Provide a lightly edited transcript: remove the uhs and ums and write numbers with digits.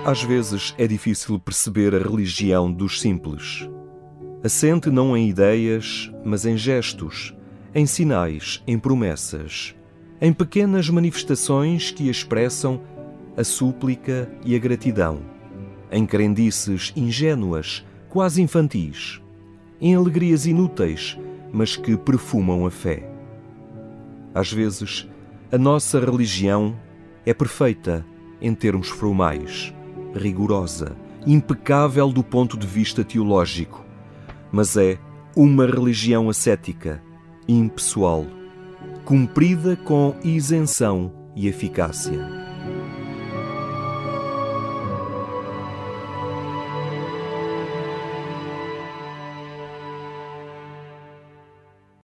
Às vezes é difícil perceber a religião dos simples. Assente não em ideias, mas em gestos, em sinais, em promessas, em pequenas manifestações que expressam a súplica e a gratidão, em crendices ingênuas, quase infantis, em alegrias inúteis, mas que perfumam a fé. Às vezes, a nossa religião é perfeita em termos formais, rigorosa, impecável do ponto de vista teológico, mas é uma religião ascética, impessoal, cumprida com isenção e eficácia.